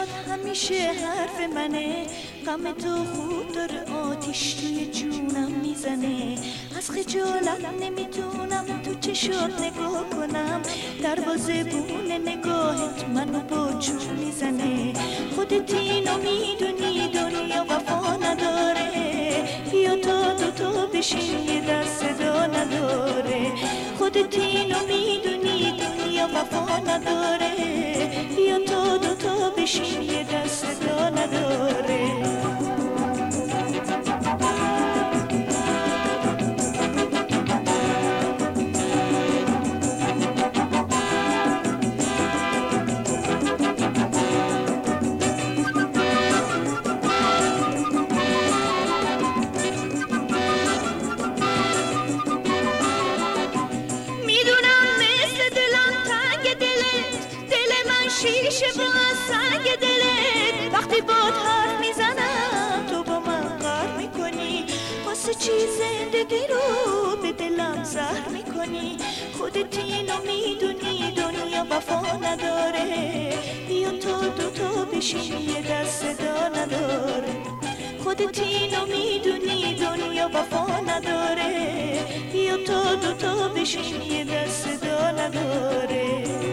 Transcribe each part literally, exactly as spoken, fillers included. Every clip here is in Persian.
همیشه حرف منه، غم تو خوب داره آتیش توی جونم میزنه. از خجالت نمیتونم تو چشات نگاه کنم، دروازه بونه نگاهت منو با چون میزنه. خودت اینو میدونی دنیا وفا نداره، بیا تا دوتا بشین یه دست صدا نداره. خودت اینو میدونی دنیا وفا نداره، بیا تا دوتا بشین یه دست صدا نداره. شیشه با سنگ دلت وقتی باد حرف میزنم تو با من قهر میکنی، واسه چی زندگی رو به دلم زهر میکنی. خودت اینو میدونی دنیا وفا نداره، بیا تا دوتا بشین یه دست صدا نداره. خودت اینو میدونی دنیا وفا نداره، بیا تا دوتا بشین یه دست صدا نداره.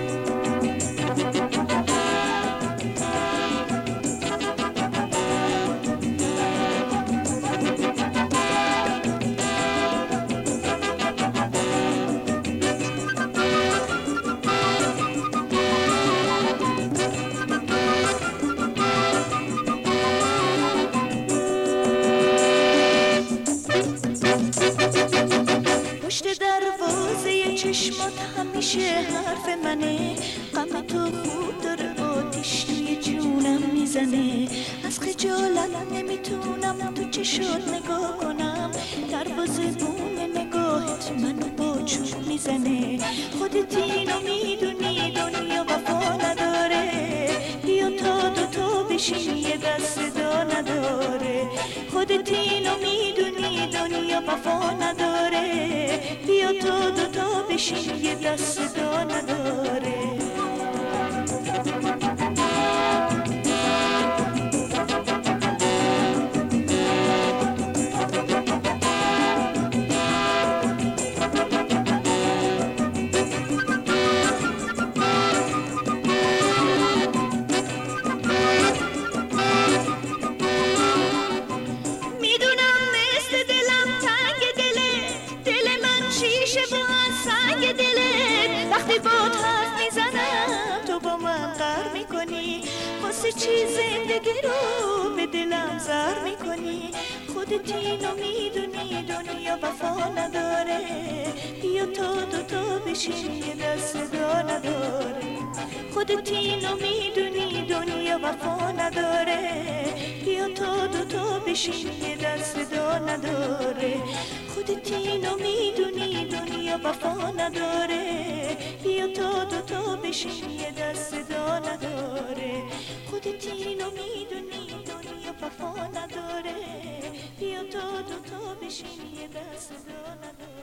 دروازه چشمات همیشه حرف منه، غم تو خوب داره آتیش توی جونم میزنه. از خجالت نمیتونم تو چشات نگاه کنم، دروازه بونه نگاهت منو با چون میزنه. خودت اینو میدونی دنیا وفا نداره، بیا تا دوتا بشین یه دست صدا نداره. خودت اینو میدونی دنیا وفا نداره، بیا تا دوتا بشین یه دست صدا نداره. وقتی باد حرف میزنم تو با من قهر میکنی، واسه چی زندگی رو به دلم زهر میکنی. خودت اینو میدونی دنیا وفا نداره، بیا تا دوتا بشین یه دست صدا نداره. خودت اینو میدونی دنیا وفا نداره، بیا تا دوتا بشین یه دست صدا نداره. خودت اینو میدونی دنیا وفا نداره، بیا تا دوتا بشین یه دست صدا نداره. خودت اینو میدونی دنیا وفا نداره، بیا تا دوتا بشین یه دست صدا نداره.